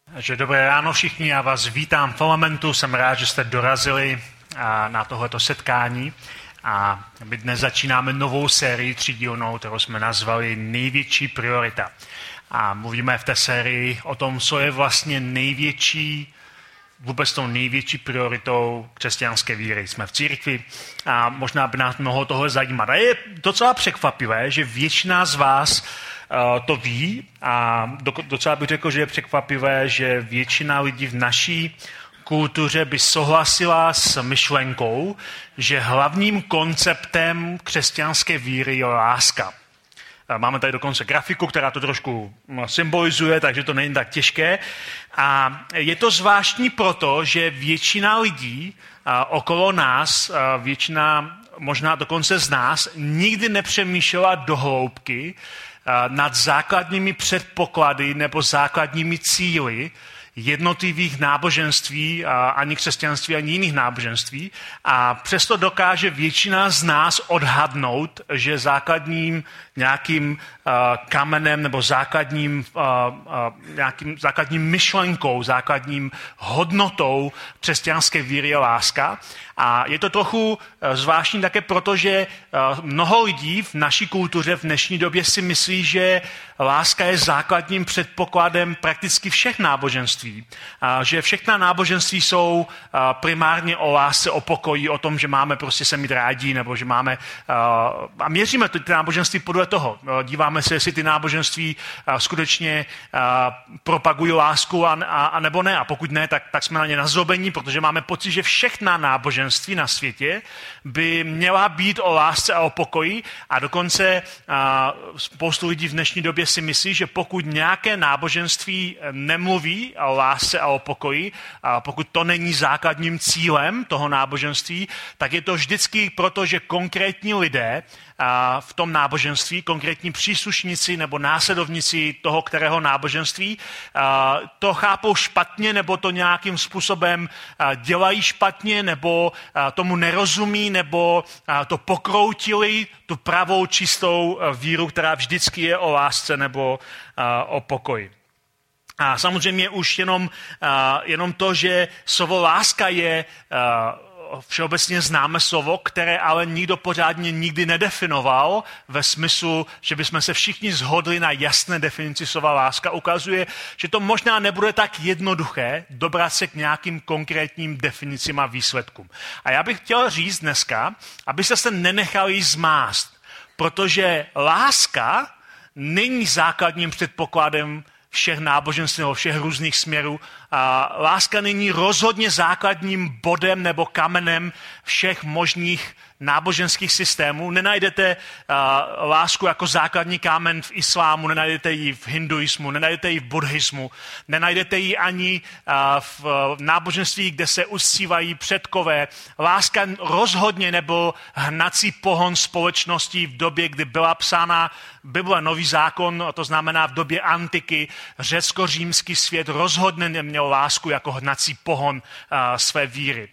Takže dobré ráno všichni, já vás vítám v Filamentu, jsem rád, že jste dorazili na tohleto setkání. A my dnes začínáme novou sérii třídílnou, kterou jsme nazvali Největší priorita. A mluvíme v té sérii o tom, co je vlastně vůbec tou největší prioritou křesťanské víry. Jsme v církvi a možná by nás mohlo tohle zajímat. A je docela překvapivé, že většina z vás to ví a docela bych řekl, že je překvapivé, že většina lidí v naší kultuře by souhlasila s myšlenkou, že hlavním konceptem křesťanské víry je láska. Máme tady dokonce grafiku, která to trošku symbolizuje, takže to není tak těžké. A je to zvláštní proto, že většina lidí okolo nás, většina možná dokonce z nás, nikdy nepřemýšlela do hloubky nad základními předpoklady nebo základními cíli jednotlivých náboženství, ani křesťanství, ani jiných náboženství. A přesto dokáže většina z nás odhadnout, že základním nějakým kamenem nebo základním myšlenkou, základním hodnotou křesťanské víry je láska. A je to trochu zvláštní také proto, že mnoho lidí v naší kultuře v dnešní době si myslí, že láska je základním předpokladem prakticky všech náboženství. Že všechna náboženství jsou primárně o lásce, o pokoji, o tom, že máme prostě se mít rádi, nebo že máme... A měříme ty náboženství podle toho. Díváme se, jestli ty náboženství skutečně propagují lásku a nebo ne. A pokud ne, tak jsme na ně nazlobení, protože máme pocit, že všechna náboženství na světě by měla být o lásce a o pokoji. A dokonce spoustu lidí v dnešní době si myslí, že pokud nějaké náboženství nemluví o lásce a o pokoji, a pokud to není základním cílem toho náboženství, tak je to vždycky proto, že konkrétní lidé v tom náboženství, konkrétní příslušníci nebo následovníci toho, kterého náboženství, to chápou špatně nebo to nějakým způsobem dělají špatně nebo tomu nerozumí nebo to pokroutili, tu pravou čistou víru, která vždycky je o lásce nebo o pokoji. A samozřejmě už jenom to, že slovo láska je všeobecně známe slovo, které ale nikdo pořádně nikdy nedefinoval ve smyslu, že bychom se všichni shodli na jasné definici slova láska, ukazuje, že to možná nebude tak jednoduché dobrat se k nějakým konkrétním definicím a výsledkům. A já bych chtěl říct dneska, abyste se nenechali zmást, protože láska není základním předpokladem všech náboženství nebo všech různých směrů. Láska není rozhodně základním bodem nebo kamenem všech možných náboženských systémů. Nenajdete lásku jako základní kámen v islámu, nenajdete ji v hinduismu, nenajdete ji v buddhismu, nenajdete ji ani v náboženství, kde se uctívají předkové. Láska rozhodně nebyl hnací pohon společností v době, kdy byla psána Bible, Nový zákon, to znamená v době antiky, řecko-římský svět rozhodně neměl lásku jako hnací pohon své víry.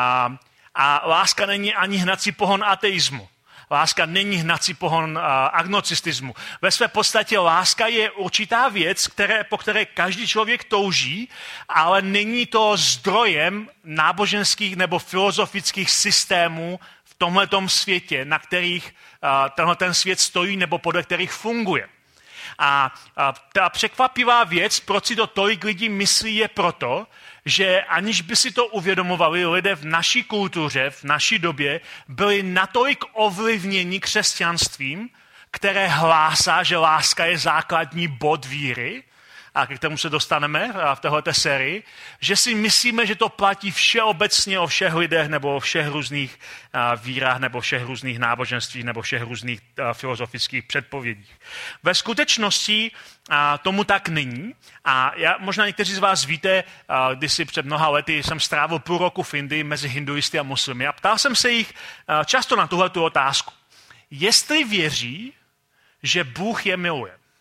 A láska není ani hnací pohon ateismu. Láska není hnací pohon agnosticismu. Ve své podstatě láska je určitá věc, po které každý člověk touží, ale není to zdrojem náboženských nebo filozofických systémů v tomhletom světě, na kterých ten svět stojí nebo podle kterých funguje. A ta překvapivá věc, proč si to tolik lidí myslí, je proto, že aniž by si to uvědomovali, lidé v naší kultuře, v naší době, byli natolik ovlivněni křesťanstvím, které hlásá, že láska je základní bod víry, a k tomu se dostaneme v téhleté sérii, že si myslíme, že to platí všeobecně o všech lidech nebo o všech různých vírách nebo všech různých náboženstvích nebo všech různých filozofických předpovědích. Ve skutečnosti tomu tak není. A možná někteří z vás víte, kdysi před mnoha lety jsem strávil půl roku v Indii mezi hinduisty a muslimy a ptal jsem se jich často na tuhletu otázku. Jestli věří, že Bůh je miluje.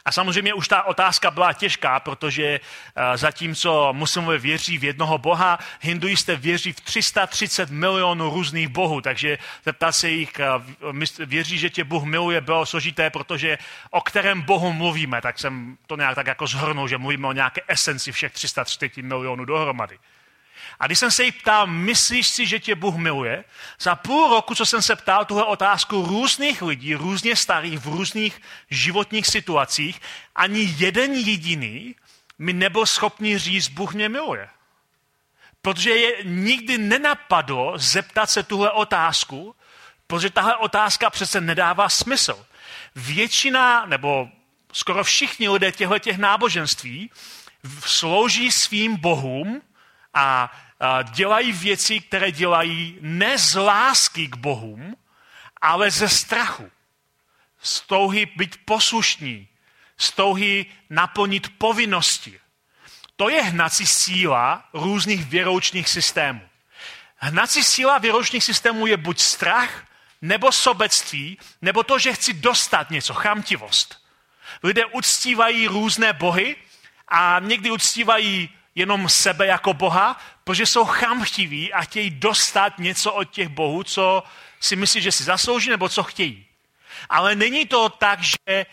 A samozřejmě už ta otázka byla těžká, protože zatímco muslimové věří v jednoho boha, hinduisté věří v 330 milionů různých bohů, takže zeptat se jich, věří, že tě Bůh miluje, bylo složité, protože o kterém bohu mluvíme, tak jsem to nějak tak jako zhrnul, že mluvíme o nějaké esenci všech 330 milionů dohromady. A když jsem se jí ptal, myslíš si, že tě Bůh miluje? Za půl roku, co jsem se ptal tuhle otázku různých lidí, různě starých, v různých životních situacích, ani jeden jediný mi nebyl schopný říct, Bůh mě miluje. Protože je nikdy nenapadlo zeptat se tuhle otázku, protože tahle otázka přece nedává smysl. Většina, nebo skoro všichni lidé těchto náboženství slouží svým bohům a dělají věci, které dělají ne z lásky k bohům, ale ze strachu. Z touhy být poslušní, z touhy naplnit povinnosti. To je hnací síla různých věroučních systémů. Hnací síla věroučních systémů je buď strach, nebo sobectví, nebo to, že chci dostat něco, chamtivost. Lidé uctívají různé bohy a někdy uctívají jenom sebe jako boha, protože jsou chamtiví a chtějí dostat něco od těch bohů, co si myslí, že si zaslouží, nebo co chtějí. Ale není to tak, že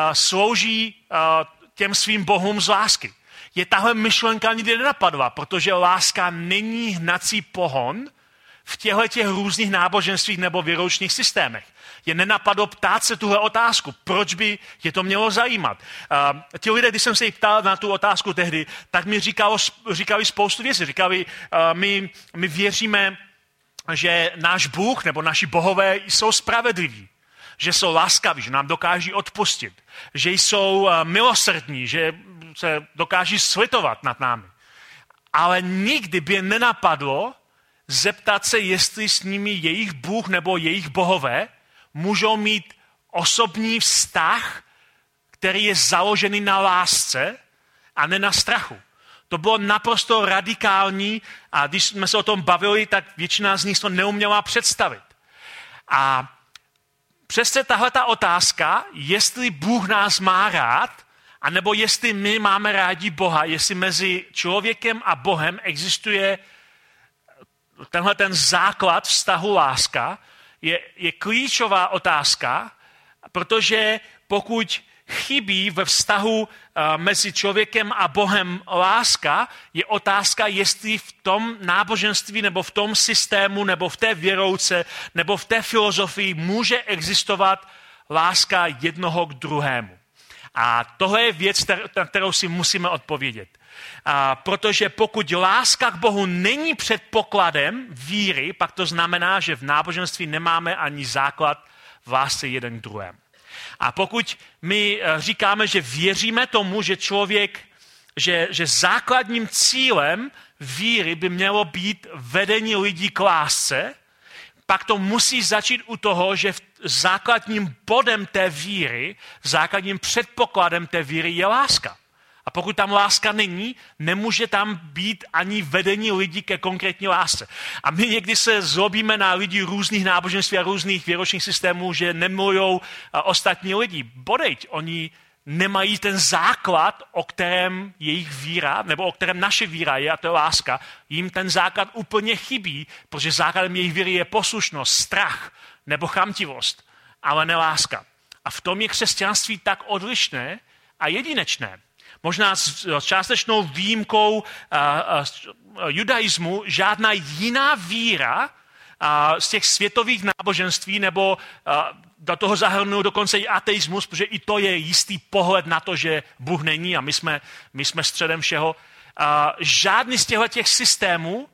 slouží těm svým bohům z lásky. Je tahle myšlenka nikdy nenapadla, protože láska není hnací pohon v těchto různých náboženstvích nebo věroučních systémech. Je nenapadlo ptát se tuhle otázku. Proč by je to mělo zajímat? Ti lidé, když jsem se jich ptal na tu otázku tehdy, tak mi říkali spoustu věcí. Říkali, my věříme, že náš Bůh nebo naši bohové jsou spravedliví, že jsou laskaví, že nám dokáží odpustit, že jsou milosrdní, že se dokáží slitovat nad námi. Ale nikdy by je nenapadlo zeptat se, jestli s nimi jejich Bůh nebo jejich bohové můžou mít osobní vztah, který je založený na lásce a ne na strachu. To bylo naprosto radikální a když jsme se o tom bavili, tak většina z nich to neuměla představit. A přesně tahleta otázka, jestli Bůh nás má rád, anebo jestli my máme rádi Boha, jestli mezi člověkem a Bohem existuje tenhle ten základ vztahu láska, je klíčová otázka, protože pokud chybí ve vztahu mezi člověkem a Bohem láska, je otázka, jestli v tom náboženství nebo v tom systému nebo v té věrouce nebo v té filozofii může existovat láska jednoho k druhému. A tohle je věc, na kterou si musíme odpovědět. Protože pokud láska k Bohu není předpokladem víry, pak to znamená, že v náboženství nemáme ani základ v lásce jeden k druhému. A pokud my říkáme, že věříme tomu, že že základním cílem víry by mělo být vedení lidí k lásce, pak to musí začít u toho, že základním bodem té víry, základním předpokladem té víry je láska. A pokud tam láska není, nemůže tam být ani vedení lidí ke konkrétní lásce. A my někdy se zlobíme na lidi různých náboženství a různých věročních systémů, že nemilujou ostatní lidi. Bodejť, oni nemají ten základ, o kterém jejich víra, nebo o kterém naše víra je, a to je láska. Jim ten základ úplně chybí, protože základem jejich víry je poslušnost, strach nebo chamtivost, ale ne láska. A v tom je křesťanství tak odlišné a jedinečné. Možná s částečnou výjimkou judaismu žádná jiná víra z těch světových náboženství, nebo do toho zahrnují dokonce i ateismus, protože i to je jistý pohled na to, že Bůh není a my jsme středem všeho. Žádný z těch systémů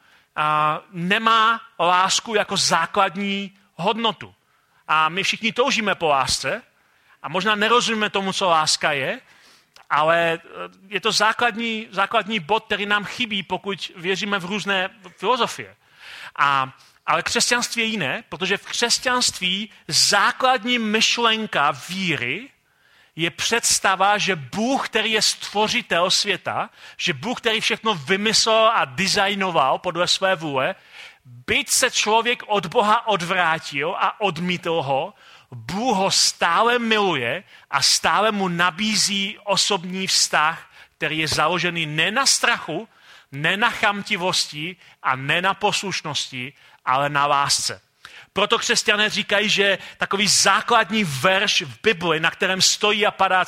nemá lásku jako základní hodnotu. A my všichni toužíme po lásce a možná nerozumíme tomu, co láska je, ale je to základní bod, který nám chybí, pokud věříme v různé filozofie. Ale křesťanství je jiné, protože v křesťanství základní myšlenka víry je představa, že Bůh, který je stvořitel světa, že Bůh, který všechno vymyslel a designoval podle své vůle, byť se člověk od Boha odvrátil a odmítl ho, Bůh ho stále miluje a stále mu nabízí osobní vztah, který je založený ne na strachu, ne na chamtivosti a ne na poslušnosti, ale na lásce. Proto křesťané říkají, že takový základní verš v Bibli, na kterém stojí a padá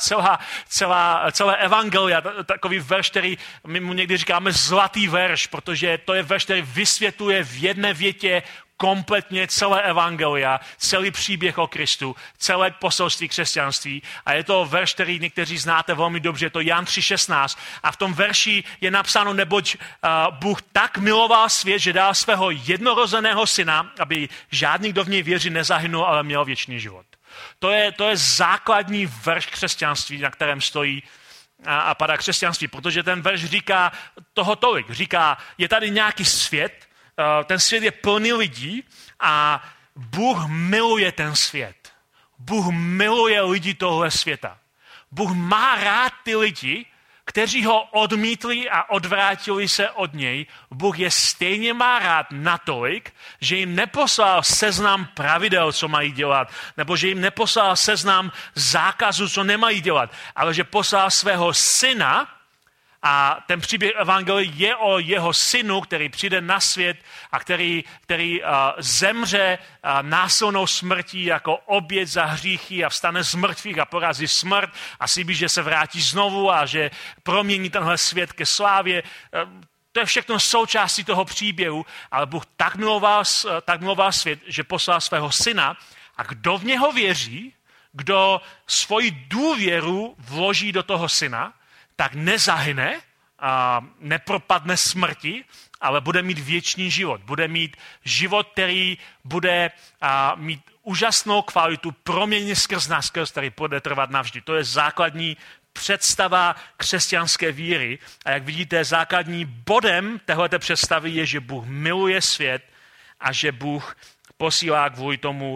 celé evangelia, takový verš, který my mu někdy říkáme zlatý verš, protože to je verš, který vysvětluje v jedné větě kompletně celé evangelia, celý příběh o Kristu, celé poselství křesťanství. A je to verš, který někteří znáte velmi dobře, je to Jan 3,16. A v tom verši je napsáno, neboť Bůh tak miloval svět, že dal svého jednorozeného syna, aby žádný, kdo v něj věří, nezahynul, ale měl věčný život. To je základní verš křesťanství, na kterém stojí a padá křesťanství, protože ten verš říká toho tolik. Říká, je tady nějaký svět, ten svět je plný lidí a Bůh miluje ten svět. Bůh miluje lidi tohle světa. Bůh má rád ty lidi, kteří ho odmítli a odvrátili se od něj. Bůh je stejně má rád natolik, že jim neposlal seznam pravidel, co mají dělat, nebo že jim neposlal seznam zákazů, co nemají dělat, ale že poslal svého syna. A ten příběh evangelia je o jeho synu, který přijde na svět a který zemře násilnou smrtí jako oběť za hříchy a vstane z mrtvých a porazí smrt a slíbí, že se vrátí znovu a že promění tenhle svět ke slávě. To je všechno součástí toho příběhu, ale Bůh tak miloval svět, že poslal svého syna a kdo v něho věří, kdo svoji důvěru vloží do toho syna, tak nezahyne, nepropadne smrti, ale bude mít věčný život. Bude mít život, který bude mít úžasnou kvalitu, proměně skrz nás, který bude trvat navždy. To je základní představa křesťanské víry. A jak vidíte, základní bodem téhleté představy je, že Bůh miluje svět a že Bůh posílá kvůli tomu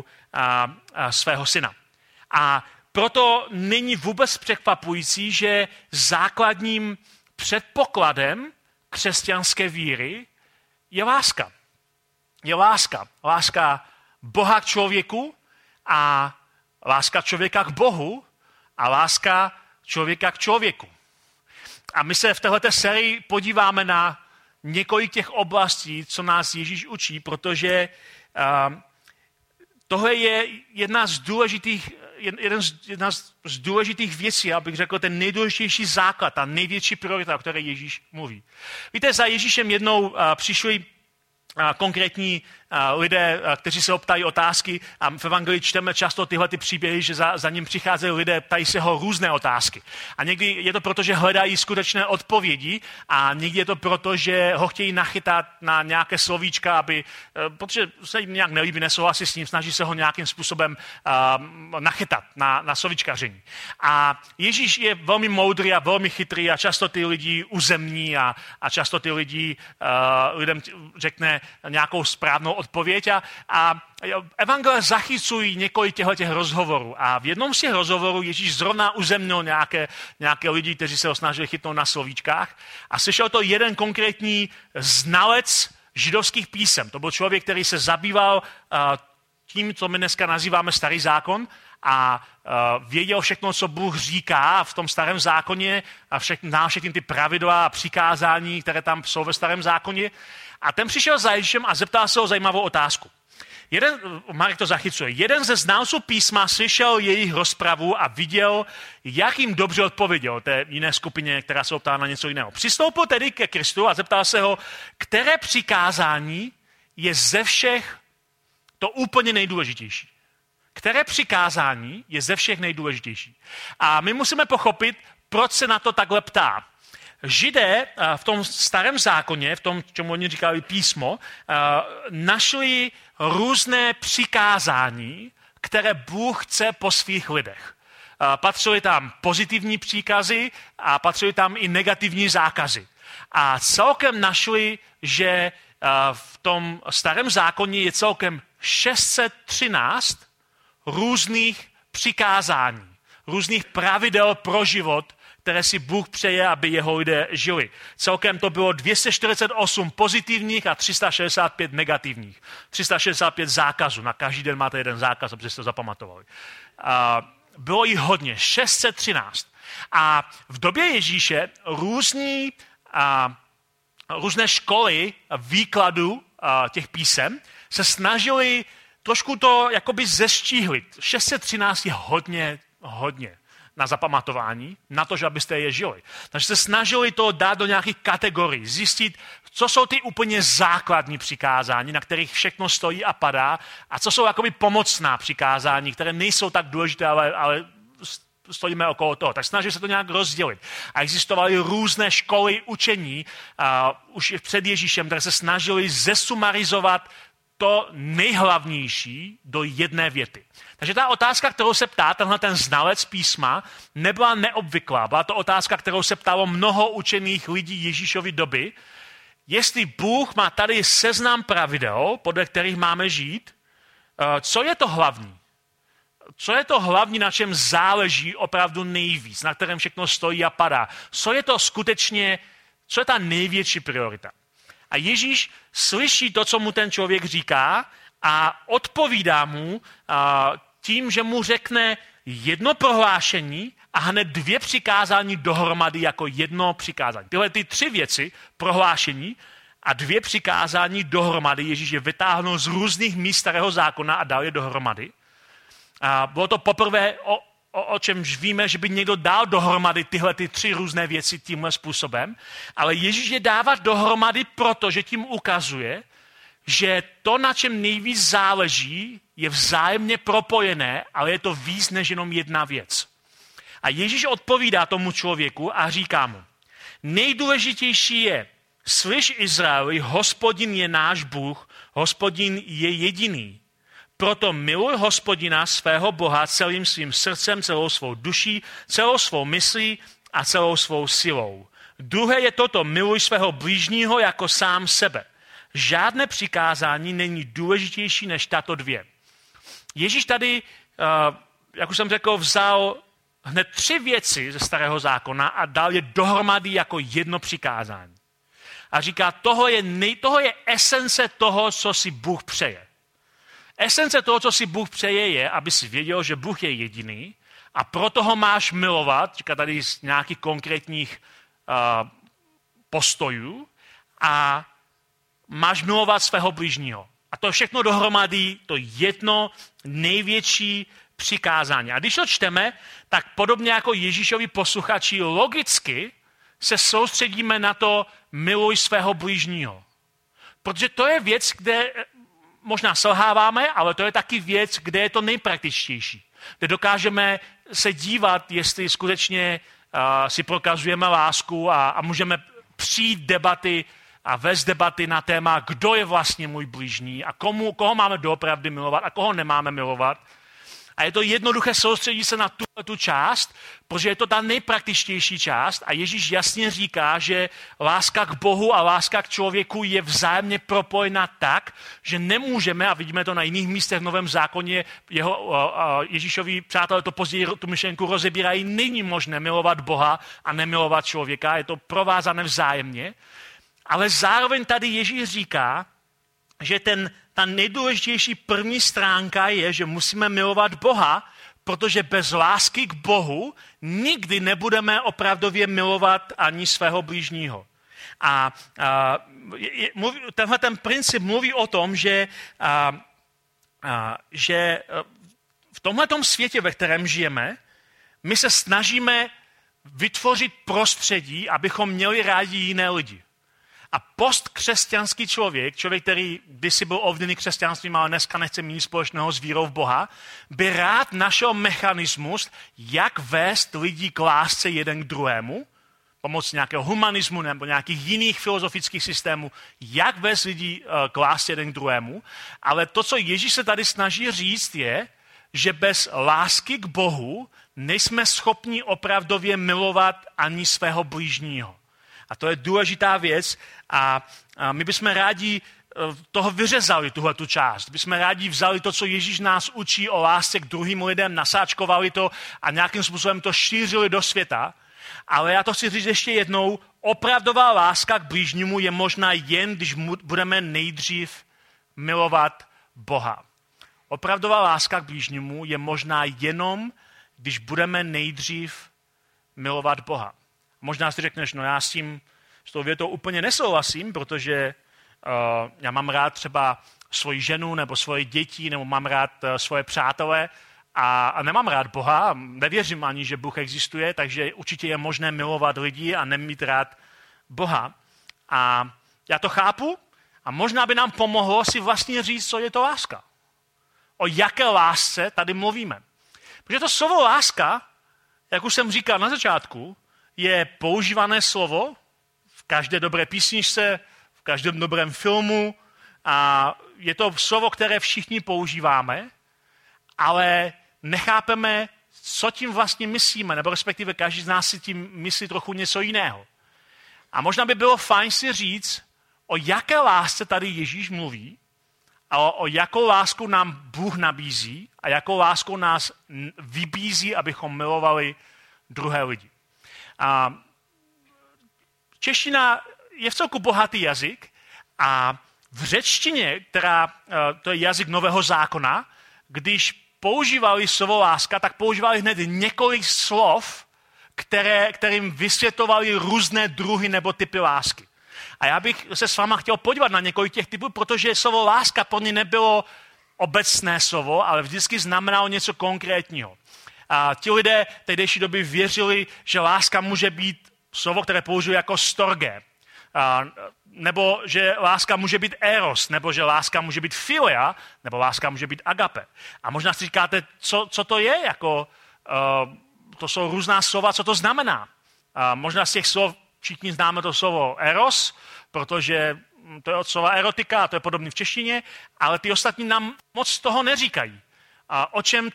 svého syna. A proto není vůbec překvapující, že základním předpokladem křesťanské víry je láska. Je láska. Láska Boha k člověku a láska člověka k Bohu a láska člověka k člověku. A my se v této sérii podíváme na několik těch oblastí, co nás Ježíš učí, protože tohle je jedna z důležitých věcí, abych řekl, ten nejdůležitější základ, ta největší priorita, o které Ježíš mluví. Víte, za Ježíšem jednou přišli konkrétní lidé, kteří se ho ptají otázky a v evangelii čteme často tyhle ty příběhy, že za ním přicházejí lidé, ptají se ho různé otázky. A někdy je to proto, že hledají skutečné odpovědi a někdy je to proto, že ho chtějí nachytat na nějaké slovíčka, protože se jim nějak nelíbí, nesouhlasí s ním, snaží se ho nějakým způsobem nachytat na slovíčkaření. A Ježíš je velmi moudrý a velmi chytrý a často ty lidi uzemní a často ty lidem řekne nějakou správnou odpověď a evangelia zachycují několik těchto rozhovorů. A v jednom z těch rozhovorů Ježíš zrovna uzemnil nějaké lidi, kteří se ho snažili chytnout na slovíčkách a slyšel to jeden konkrétní znalec židovských písem. To byl člověk, který se zabýval tím, co my dneska nazýváme Starý zákon a věděl všechno, co Bůh říká v tom Starém zákoně a všechny ty pravidla a přikázání, které tam jsou ve Starém zákoně. A ten přišel za Ježíšem a zeptal se ho zajímavou otázku. Marek to zachycuje. Jeden ze znalců písma slyšel jejich rozpravu a viděl, jak jim dobře odpověděl té jiné skupině, která se optala na něco jiného. Přistoupil tedy ke Kristu a zeptal se ho, které přikázání je ze všech to úplně nejdůležitější. Které přikázání je ze všech nejdůležitější. A my musíme pochopit, proč se na to takhle ptá. Židé v tom Starém zákoně, v tom, čemu oni říkali písmo, našli různé přikázání, které Bůh chce po svých lidech. Patřily tam pozitivní příkazy a patřily tam i negativní zákazy. A celkem našli, že v tom Starém zákoně je celkem 613 různých přikázání, různých pravidel pro život, které si Bůh přeje, aby jeho lidé žili. Celkem to bylo 248 pozitivních a 365 negativních. 365 zákazů. Na každý den máte jeden zákaz, abyste to zapamatovali. Bylo jich hodně, 613. A v době Ježíše různé školy výkladu těch písem se snažili trošku to jakoby zeštíhlit. 613 je hodně na zapamatování, na to, že abyste je žili. Takže se snažili to dát do nějakých kategorií, zjistit, co jsou ty úplně základní přikázání, na kterých všechno stojí a padá, a co jsou jakoby pomocná přikázání, které nejsou tak důležité, ale stojíme okolo toho. Tak snažili se to nějak rozdělit. A existovaly různé školy učení už před Ježíšem, které se snažili zesumarizovat to nejhlavnější do jedné věty. Takže ta otázka, kterou se ptá tenhle ten znalec písma, nebyla neobvyklá. Byla to otázka, kterou se ptalo mnoho učených lidí Ježíšovy doby. Jestli Bůh má tady seznam pravidel, podle kterých máme žít, co je to hlavní? Co je to hlavní, na čem záleží opravdu nejvíc, na kterém všechno stojí a padá? Co je ta největší priorita? A Ježíš slyší to, co mu ten člověk říká, a odpovídá mu tím, že mu řekne jedno prohlášení a hned 2 přikázání dohromady jako jedno přikázání. Tyhle ty 3 věci, prohlášení a 2 přikázání dohromady, Ježíš je vytáhnul z různých míst starého zákona a dal je dohromady. A bylo to poprvé, o čemž víme, že by někdo dal dohromady tyhle ty 3 různé věci tímhle způsobem, ale Ježíš je dává dohromady, protože tím ukazuje, že to, na čem nejvíc záleží, je vzájemně propojené, ale je to víc než jenom jedna věc. A Ježíš odpovídá tomu člověku a říká mu, nejdůležitější je, slyš Izraeli, Hospodin je náš Bůh, Hospodin je jediný. Proto miluj Hospodina svého Boha celým svým srdcem, celou svou duší, celou svou myslí a celou svou silou. Druhé je toto, miluj svého blížního jako sám sebe. Žádné přikázání není důležitější než tato 2. Ježíš tady, jak už jsem řekl, vzal hned 3 věci ze starého zákona a dal je dohromady jako jedno přikázání. A říká, toho je esence toho, co si Bůh přeje. Esence toho, co si Bůh přeje, je, aby si věděl, že Bůh je jediný a proto ho máš milovat, říká tady z nějakých konkrétních postojů, a máš milovat svého bližního. A to všechno dohromady, to jedno největší přikázání. A když to čteme, tak podobně jako Ježíšovi posluchači logicky se soustředíme na to miluj svého bližního. Protože to je věc, kde možná selháváme, ale to je taky věc, kde je to nejpraktičtější. Kde dokážeme se dívat, jestli skutečně si prokazujeme lásku a můžeme přijít debaty a vést debaty na téma, kdo je vlastně můj bližní a koho máme doopravdy milovat a koho nemáme milovat. A je to jednoduché soustředit se na tu část, protože je to ta nejpraktičtější část a Ježíš jasně říká, že láska k Bohu a láska k člověku je vzájemně propojena tak, že nemůžeme, a vidíme to na jiných místech v Novém zákoně, Ježíšovi přátelé to později tu myšlenku rozebírají, není možné milovat Boha a nemilovat člověka, je to provázané vzájemně, ale zároveň tady Ježíš říká, že ta nejdůležitější první stránka je, že musíme milovat Boha, protože bez lásky k Bohu nikdy nebudeme opravdově milovat ani svého blížního. A tenhle ten princip mluví o tom, že v tomhletom světě, ve kterém žijeme, my se snažíme vytvořit prostředí, abychom měli rádi jiné lidi. A postkřesťanský člověk, který kdysi byl ovlivněný křesťanstvím, ale dneska nechce mít nic společného s vírou v Boha, by rád našel mechanismus, jak vést lidi k lásce jeden k druhému, pomocí nějakého humanismu nebo nějakých jiných filozofických systémů, jak vést lidi k lásce jeden k druhému. Ale to, co Ježíš se tady snaží říct, je, že bez lásky k Bohu nejsme schopni opravdově milovat ani svého blížního. A to je důležitá věc a my bychom rádi toho vyřezali, tuhletu část. Bychom rádi vzali to, co Ježíš nás učí o lásce k druhým lidem, nasáčkovali to a nějakým způsobem to šířili do světa. Ale já to chci říct ještě jednou, opravdová láska k blížnímu je možná jen, když budeme nejdřív milovat Boha. Opravdová láska k blížnímu je možná jenom, když budeme nejdřív milovat Boha. Možná si řekneš, no já s tou větou úplně nesouhlasím, protože já mám rád třeba svoji ženu nebo svoje děti, nebo mám rád svoje přátele a nemám rád Boha, nevěřím ani, že Bůh existuje, takže určitě je možné milovat lidi a nemít rád Boha. A já to chápu a možná by nám pomohlo si vlastně říct, co je to láska. O jaké lásce tady mluvíme. Protože to slovo láska, jak už jsem říkal na začátku, je používané slovo v každé dobré písničce, v každém dobrém filmu a je to slovo, které všichni používáme, ale nechápeme, co tím vlastně myslíme, nebo respektive každý z nás si tím myslí trochu něco jiného. A možná by bylo fajn si říct, o jaké lásce tady Ježíš mluví a o jakou lásku nám Bůh nabízí a jakou láskou nás vybízí, abychom milovali druhé lidi. A čeština je vcelku bohatý jazyk a v řečtině, to je jazyk Nového zákona, když používali slovo láska, tak používali hned několik slov, kterým vysvětlovali různé druhy nebo typy lásky. A já bych se s váma chtěl podívat na několik těch typů, protože slovo láska pro ně nebylo obecné slovo, ale vždycky znamenalo něco konkrétního. A ti lidé tehdejší doby věřili, že láska může být slovo, které použiju jako storge, nebo že láska může být eros, nebo že láska může být philia, nebo láska může být agape. A možná si říkáte, co to je, to jsou různá slova, co to znamená. Možná z těch slov všichni známe to slovo eros, protože to je od slova erotika a to je podobné v češtině, ale ty ostatní nám moc toho neříkají. O čem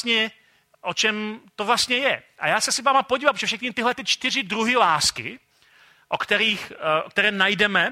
to vlastně je. A já se si váma podívám, protože všechny tyhle 4 druhy lásky, které najdeme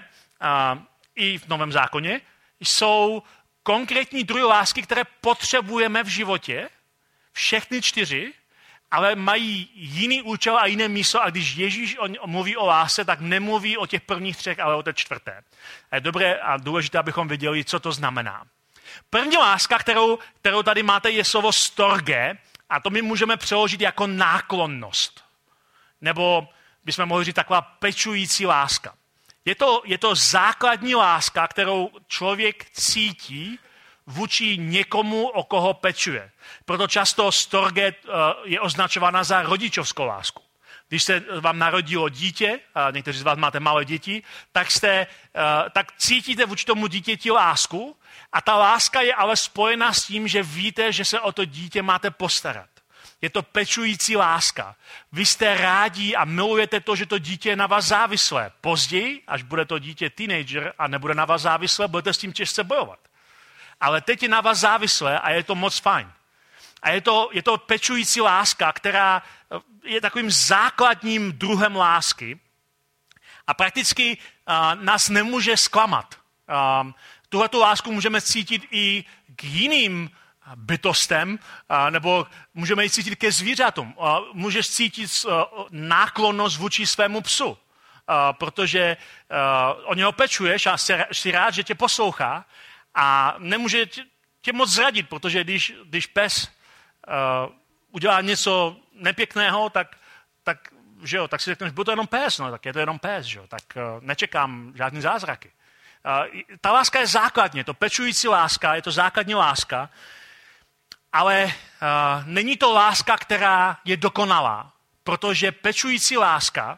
i v Novém zákoně, jsou konkrétní druhy lásky, které potřebujeme v životě, všechny 4, ale mají jiný účel a jiné místo a když Ježíš mluví o lásce, tak nemluví o těch prvních 3, ale o té 4. A je dobré a důležité, abychom věděli, co to znamená. První láska, kterou tady máte, je slovo storge a to my můžeme přeložit jako náklonnost. Nebo bychom mohli říct taková pečující láska. Je to základní láska, kterou člověk cítí vůči někomu, o koho pečuje. Proto často storge je označována za rodičovskou lásku. Když se vám narodilo dítě, a někteří z vás máte malé děti, tak cítíte vůči tomu dítěti lásku a ta láska je ale spojena s tím, že víte, že se o to dítě máte postarat. Je to pečující láska. Vy jste rádi a milujete to, že to dítě je na vás závislé. Později, až bude to dítě teenager a nebude na vás závislé, budete s tím těžce bojovat. Ale teď je na vás závislé a je to moc fajn. A je to pečující láska, která je takovým základním druhem lásky a prakticky nás nemůže zklamat. Tuhletu lásku můžeme cítit i k jiným bytostem, nebo můžeme ji cítit ke zvířatům. Můžeš cítit náklonnost vůči svému psu, protože o něho pečuješ a jsi rád, že tě poslouchá a nemůže tě moc zradit, protože když pes udělá něco nepěkného, tak si řekneš, bude to jenom pes, no, tak je to jenom pes, že? Tak nečekám žádný zázraky. Ta láska je základně, to pečující láska, je to základní láska, ale není to láska, která je dokonalá, protože pečující láska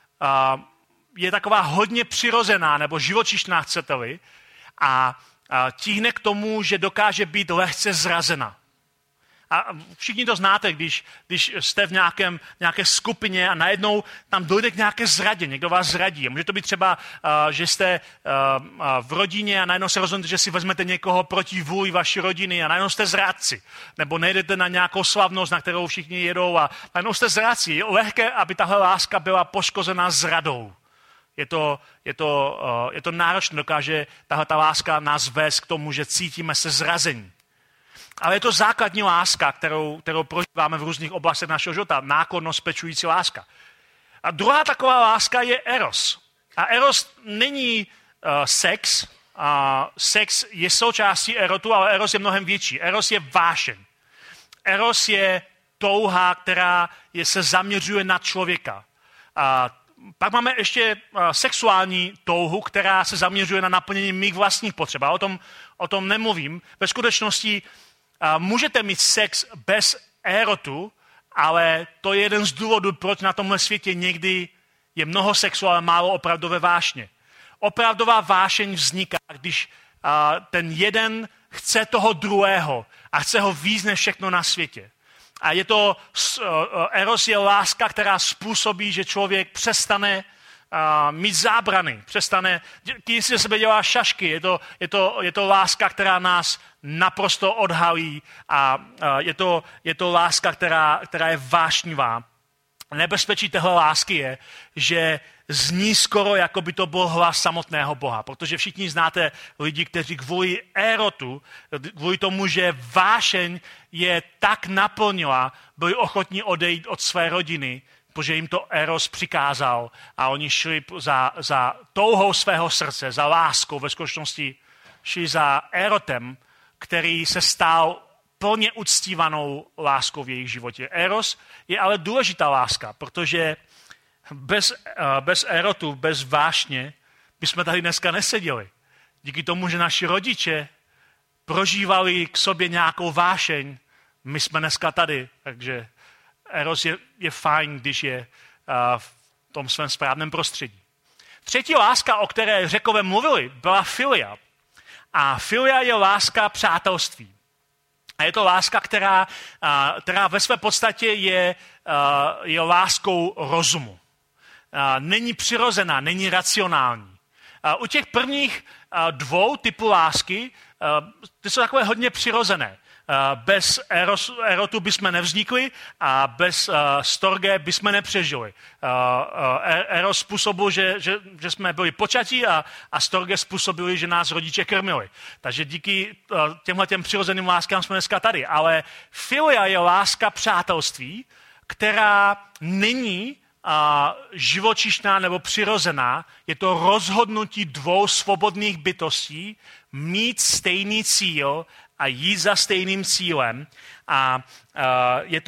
je taková hodně přirozená nebo živočišná, chcete-li, a tíhne k tomu, že dokáže být lehce zrazena. A všichni to znáte, když jste v nějaké skupině a najednou tam dojde k nějaké zradě, někdo vás zradí. Může to být třeba, že jste v rodině a najednou se rozhodnete, že si vezmete někoho proti vůli vaší rodiny a najednou jste zradci. Nebo nejdete na nějakou slavnost, na kterou všichni jedou a najednou jste zradci. Je lehké, aby tahle láska byla poškozená zradou. Je to náročné, dokáže tahle láska nás vést k tomu, že cítíme se zrazení. Ale je to základní láska, kterou prožíváme v různých oblastech našeho života. Náklonnost, pečující láska. A druhá taková láska je eros. A eros není sex. Sex je součástí erotu, ale eros je mnohem větší. Eros je vášeň. Eros je touha, která se zaměřuje na člověka. Pak máme ještě sexuální touhu, která se zaměřuje na naplnění mých vlastních potřeb. O tom nemluvím. Ve skutečnosti můžete mít sex bez erotu, ale to je jeden z důvodů, proč na tomhle světě někdy je mnoho sexu, ale málo opravdové vášně. Opravdová vášeň vzniká, když ten jeden chce toho druhého a chce ho víc než všechno na světě. A eros je láska, která způsobí, že člověk přestane mít zábrany, když si ze sebe dělá šašky. Je to láska, která nás naprosto odhalí a je to láska, která je vášnivá. Nebezpečí téhle lásky je, že zní skoro, jako by to byl hlas samotného Boha, protože všichni znáte lidi, kteří kvůli erotu, kvůli tomu, že vášeň je tak naplnila, byli ochotní odejít od své rodiny, protože jim to eros přikázal a oni šli za touhou svého srdce, za láskou, ve skutečnosti šli za erotem, který se stal plně uctívanou láskou v jejich životě. Eros je ale důležitá láska, protože bez erotu, bez vášně bychom tady dneska neseděli. Díky tomu, že naši rodiče prožívali k sobě nějakou vášeň, my jsme dneska tady. Takže eros je fajn, když je v tom svém správném prostředí. Třetí láska, o které Řekové mluvili, byla filia. A filia je láska přátelství. A je to láska, která ve své podstatě je láskou rozumu. Není přirozená, není racionální. U těch prvních dvou typů lásky, ty jsou takové hodně přirozené. Bez erotu bychom nevznikli a bez storge bychom nepřežili. Eros způsobil, že jsme byli počatí a storge způsobili, že nás rodiče krmili. Takže díky těmhletěm přirozeným láskám jsme dneska tady. Ale filia je láska přátelství, která není živočišná nebo přirozená. Je to rozhodnutí dvou svobodných bytostí mít stejný cíl a jít za stejným cílem. A je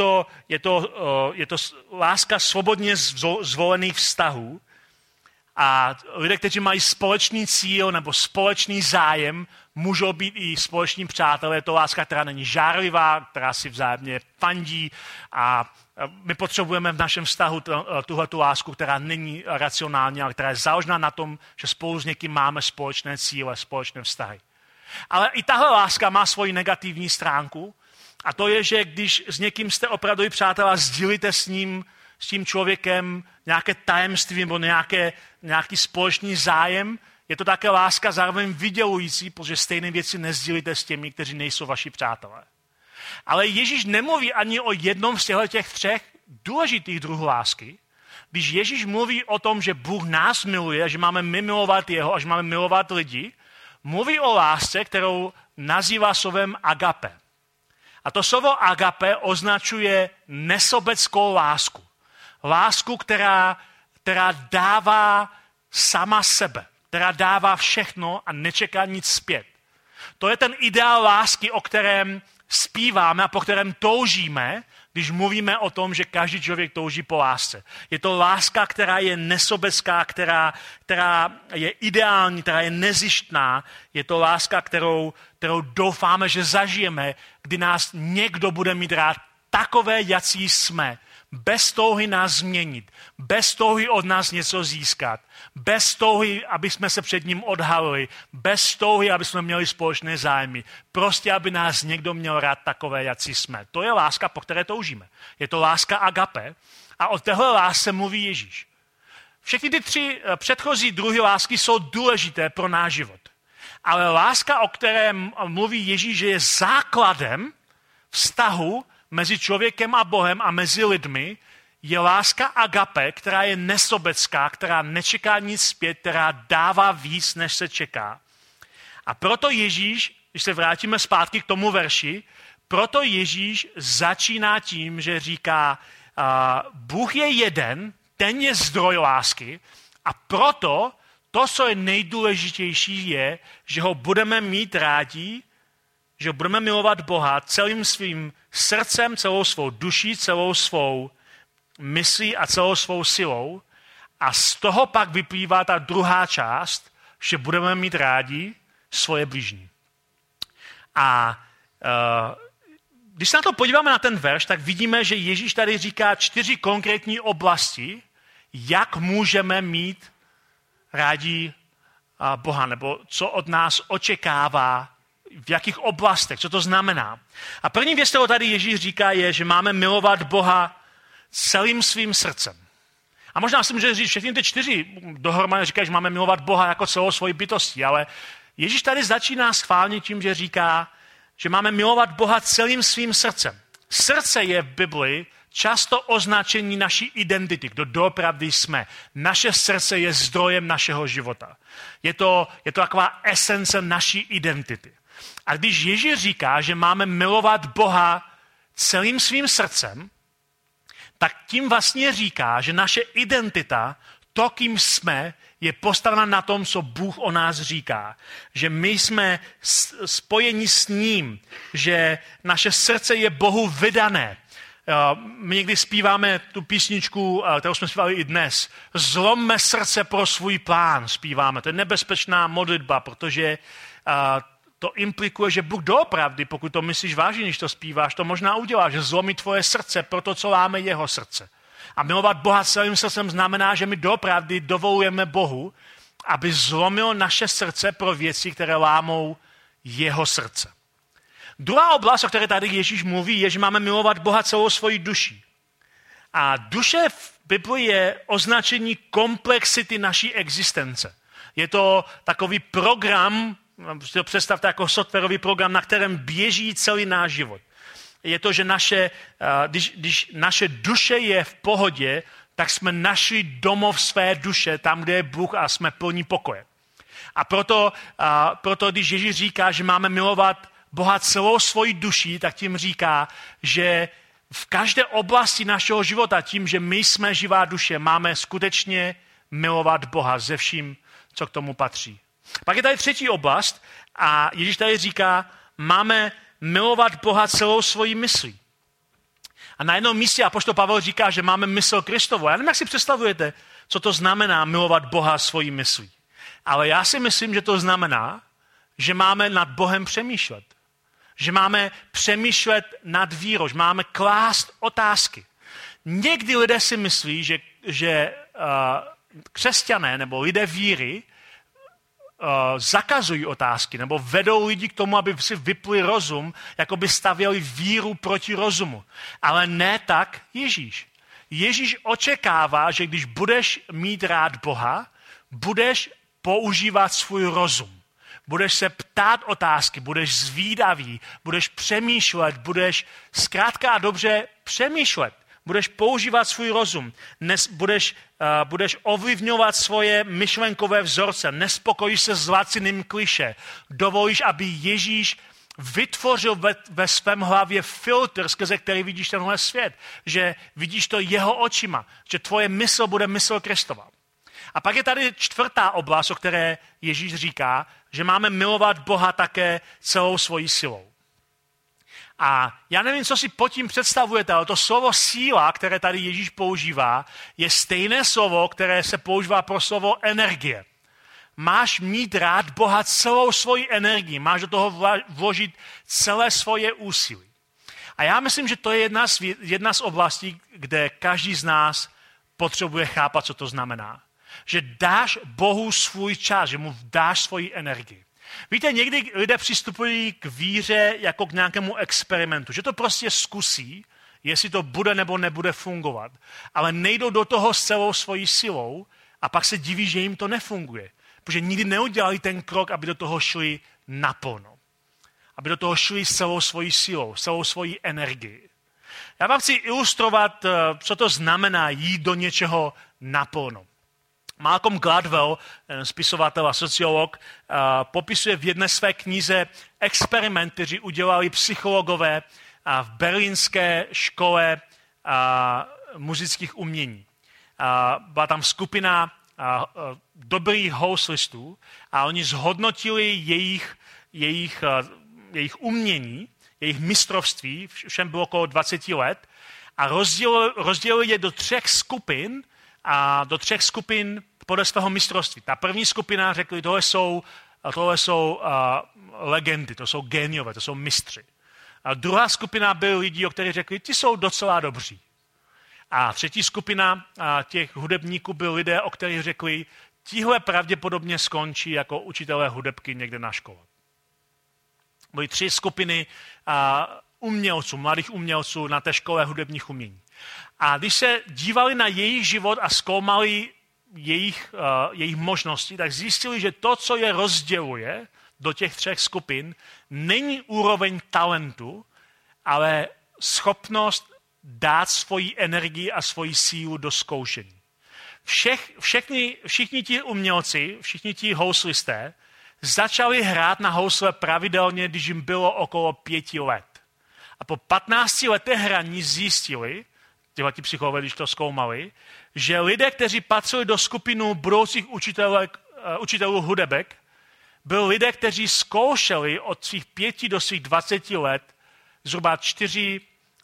to láska svobodně zvolených vztahů. A lidé, kteří mají společný cíl nebo společný zájem, můžou být i společní přátelé. Je to láska, která není žárlivá, která si vzájemně fandí a my potřebujeme v našem vztahu tuhletu lásku, která není racionální, ale která je založena na tom, že spolu s někým máme společné cíle, společné vztahy. Ale i tahle láska má svoji negativní stránku a to je, že když s někým jste opravdu přátelé a sdílíte s tím člověkem nějaké tajemství nebo nějaký společný zájem, je to také láska zároveň vydělující, protože stejné věci nesdílíte s těmi, kteří nejsou vaši přátelé. Ale Ježíš nemluví ani o jednom z těch třech důležitých druhů lásky. Když Ježíš mluví o tom, že Bůh nás miluje, že máme my milovat jeho a že máme milovat lidi, mluví o lásce, kterou nazývá slovem agape. A to slovo agape označuje nesobeckou lásku. Lásku, která dává sama sebe, která dává všechno a nečeká nic zpět. To je ten ideál lásky, o kterém zpíváme a po kterém toužíme, když mluvíme o tom, že každý člověk touží po lásce. Je to láska, která je nesobecká, která je ideální, která je nezištná. Je to láska, kterou doufáme, že zažijeme, kdy nás někdo bude mít rád takové, jací jsme. Bez touhy nás změnit, bez touhy od nás něco získat, bez touhy, aby jsme se před ním odhalili, bez touhy, aby jsme měli společné zájmy. Prostě, aby nás někdo měl rád takové, jací jsme. To je láska, po které toužíme. Je to láska agape a o téhle lásce mluví Ježíš. Všechny ty tři předchozí druhy lásky jsou důležité pro náš život. Ale láska, o které mluví Ježíš, že je základem vztahu mezi člověkem a Bohem a mezi lidmi, je láska agape, která je nesobecká, která nečeká nic zpět, která dává víc, než se čeká. A proto Ježíš, když se vrátíme zpátky k tomu verši, proto Ježíš začíná tím, že říká, Bůh je jeden, ten je zdroj lásky a proto to, co je nejdůležitější, je, že ho budeme mít rádi, že budeme milovat Boha celým svým srdcem, celou svou duší, celou svou myslí a celou svou silou. A z toho pak vyplývá ta druhá část, že budeme mít rádi svoje bližní. A když se na to podíváme na ten verš, tak vidíme, že Ježíš tady říká 4 konkrétní oblasti, jak můžeme mít rádi Boha, nebo co od nás očekává, v jakých oblastech, co to znamená. A první věc, kterou tady Ježíš říká, je, že máme milovat Boha celým svým srdcem. A možná si můžeme říct, všechny ty 4 dohromady říkají, že máme milovat Boha jako celou svoji bytostí, ale Ježíš tady začíná schválně tím, že říká, že máme milovat Boha celým svým srdcem. Srdce je v Bibli často označení naší identity, kdo doopravdy jsme. Naše srdce je zdrojem našeho života. Je to taková esence naší identity. A když Ježíš říká, že máme milovat Boha celým svým srdcem, tak tím vlastně říká, že naše identita, to, kým jsme, je postavena na tom, co Bůh o nás říká. Že my jsme spojeni s ním, že naše srdce je Bohu vydané. My někdy zpíváme tu písničku, kterou jsme zpívali i dnes. Zlomme srdce pro svůj plán zpíváme. To je nebezpečná modlitba, protože to implikuje, že Bůh doopravdy, pokud to myslíš vážně, když to zpíváš, to možná udělá, že zlomí tvoje srdce pro to, co láme jeho srdce. A milovat Boha celým srdcem znamená, že my doopravdy dovolujeme Bohu, aby zlomil naše srdce pro věci, které lámou jeho srdce. Druhá oblast, o které tady Ježíš mluví, je, že máme milovat Boha celou svojí duší. A duše v Bibli je označení komplexity naší existence. Je to takový program, představte jako softwarový program, na kterém běží celý náš život. Je to, že když naše duše je v pohodě, tak jsme našli domov své duše, tam, kde je Bůh a jsme plní pokoje. A proto když Ježíš říká, že máme milovat Boha celou svojí duší, tak tím říká, že v každé oblasti našeho života, tím, že my jsme živá duše, máme skutečně milovat Boha ze vším, co k tomu patří. Pak je tady třetí oblast a Ježíš tady říká, máme milovat Boha celou svojí myslí. A na jednom místě apoštol Pavel říká, že máme mysl Kristovu. Já nevím, jak si představujete, co to znamená milovat Boha svojí myslí. Ale já si myslím, že to znamená, že máme nad Bohem přemýšlet. Že máme přemýšlet nad vírou, že máme klást otázky. Někdy lidé si myslí, že křesťané nebo lidé víry zakazují otázky nebo vedou lidi k tomu, aby si vypli rozum, jako by stavěli víru proti rozumu. Ale ne tak Ježíš. Ježíš očekává, že když budeš mít rád Boha, budeš používat svůj rozum. Budeš se ptát otázky, budeš zvídavý, budeš přemýšlet, budeš zkrátka a dobře přemýšlet. Budeš používat svůj rozum, budeš ovlivňovat svoje myšlenkové vzorce, nespokojíš se s laciným kliše, dovolíš, aby Ježíš vytvořil ve svém hlavě filtr, skrze který vidíš tenhle svět, že vidíš to jeho očima, že tvoje mysl bude mysl Kristova. A pak je tady čtvrtá oblast, o které Ježíš říká, že máme milovat Boha také celou svojí silou. A já nevím, co si pod tím představujete, ale to slovo síla, které tady Ježíš používá, je stejné slovo, které se používá pro slovo energie. Máš mít rád Boha celou svoji energii, máš do toho vložit celé svoje úsilí. A já myslím, že to je jedna z oblastí, kde každý z nás potřebuje chápat, co to znamená. Že dáš Bohu svůj čas, že mu dáš svoji energii. Víte, někdy lidé přistupují k víře jako k nějakému experimentu, že to prostě zkusí, jestli to bude nebo nebude fungovat, ale nejdou do toho s celou svojí silou a pak se diví, že jim to nefunguje, protože nikdy neudělali ten krok, aby do toho šli naplno, aby do toho šli s celou svojí silou, s celou svojí energií. Já vám chci ilustrovat, co to znamená jít do něčeho naplno. Malcolm Gladwell, spisovatel a sociolog, popisuje v jedné své knize experiment, který udělali psychologové v berlínské škole muzických umění. byla tam skupina dobrých houslistů a oni zhodnotili jejich umění, jejich mistrovství, všem bylo okolo 20 let, a rozdělili je do 3 skupin a do 3 skupin podle svého mistrovství. Ta první skupina řekli, tohle jsou legendy, to jsou géniové, to jsou mistři. A druhá skupina byli lidi, o kterých řekli, ti jsou docela dobří. A třetí skupina těch hudebníků byli lidé, o kterých řekli, tihle pravděpodobně skončí jako učitelé hudebky někde na škole. Byly 3 skupiny umělců, mladých umělců na té škole hudebních umění. A když se dívali na jejich život a zkoumali jejich možnosti, tak zjistili, že to, co je rozděluje do těch 3 skupin, není úroveň talentu, ale schopnost dát svoji energii a svoji sílu do zkoušení. Všichni ti umělci, všichni ti houslisté začali hrát na housle pravidelně, když jim bylo okolo 5 let. A po 15 letech hraní zjistili, ti psychologové, když to zkoumali, že lidé, kteří patřili do skupinu budoucích učitelů hudebek, byli lidé, kteří zkoušeli od svých 5 do svých 20 let zhruba 4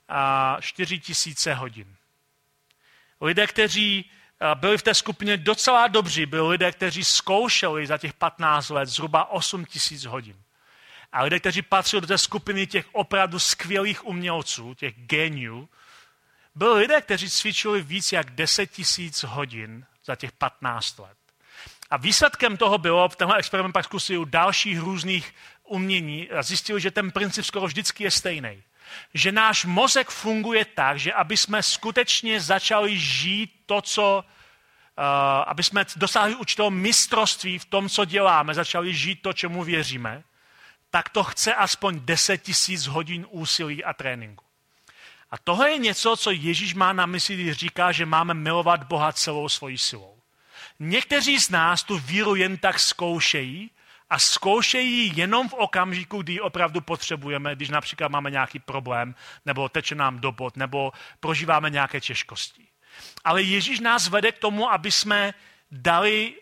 tisíce hodin. Lidé, kteří byli v té skupině docela dobří, byli lidé, kteří zkoušeli za těch 15 let zhruba 8 tisíc hodin. A lidé, kteří patřili do té skupiny těch opravdu skvělých umělců, těch géniů, byli lidé, kteří cvičili víc jak 10 tisíc hodin za těch 15 let. A výsledkem toho bylo, v tenhle experiment pak zkusili dalších různých umění a zjistili, že ten princip skoro vždycky je stejný. Že náš mozek funguje tak, že aby jsme skutečně začali žít to, aby jsme dosáhli určitého mistrovství v tom, co děláme, začali žít to, čemu věříme, tak to chce aspoň 10 tisíc hodin úsilí a tréninku. A tohle je něco, co Ježíš má na mysli, když říká, že máme milovat Boha celou svojí silou. Někteří z nás tu víru jen tak zkoušejí a zkoušejí jenom v okamžiku, kdy ji opravdu potřebujeme, když například máme nějaký problém, nebo teče nám do bod, nebo prožíváme nějaké těžkosti. Ale Ježíš nás vede k tomu, aby jsme dali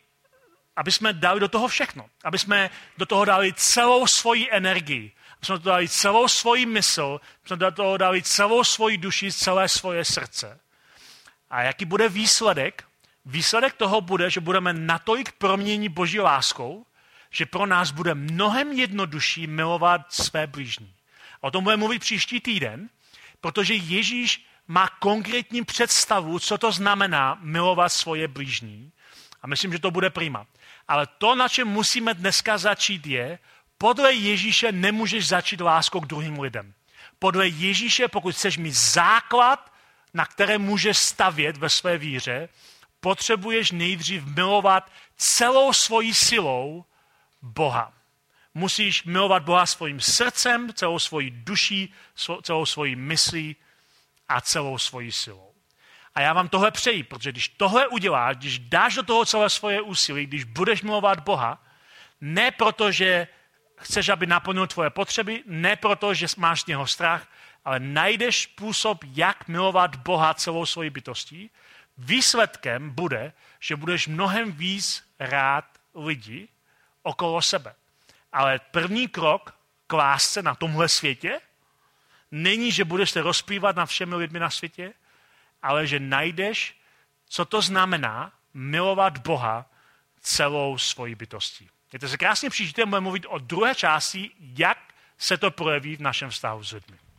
do toho všechno. Aby jsme do toho dali celou svoji energii. Aby jsme do toho dali celou svoji mysl. Aby jsme do toho dali celou svoji duši, celé svoje srdce. A jaký bude výsledek? Výsledek toho bude, že budeme natolik proměněni Boží láskou, že pro nás bude mnohem jednodušší milovat své blížní. O tom budeme mluvit příští týden, protože Ježíš má konkrétní představu, co to znamená milovat svoje blížní. A myslím, že to bude prima. Ale to, na čem musíme dneska začít, je, podle Ježíše nemůžeš začít láskou k druhým lidem. Podle Ježíše, pokud chceš mít základ, na které můžeš stavět ve své víře, potřebuješ nejdřív milovat celou svojí silou Boha. Musíš milovat Boha svým srdcem, celou svojí duší, celou svojí myslí a celou svojí silou. A já vám tohle přeji, protože když tohle uděláš, když dáš do toho celé svoje úsilí, když budeš milovat Boha, ne proto, že chceš, aby naplnil tvoje potřeby, ne proto, že máš z něho strach, ale najdeš způsob, jak milovat Boha celou svojí bytostí, výsledkem bude, že budeš mnohem víc rád lidi okolo sebe. Ale první krok k lásce na tomhle světě není, že budeš se rozplývat nad všemi lidmi na světě, ale že najdeš, co to znamená milovat Boha celou svojí bytostí. Mějte se krásně, příště budeme mluvit o druhé části, jak se to projeví v našem vztahu s lidmi.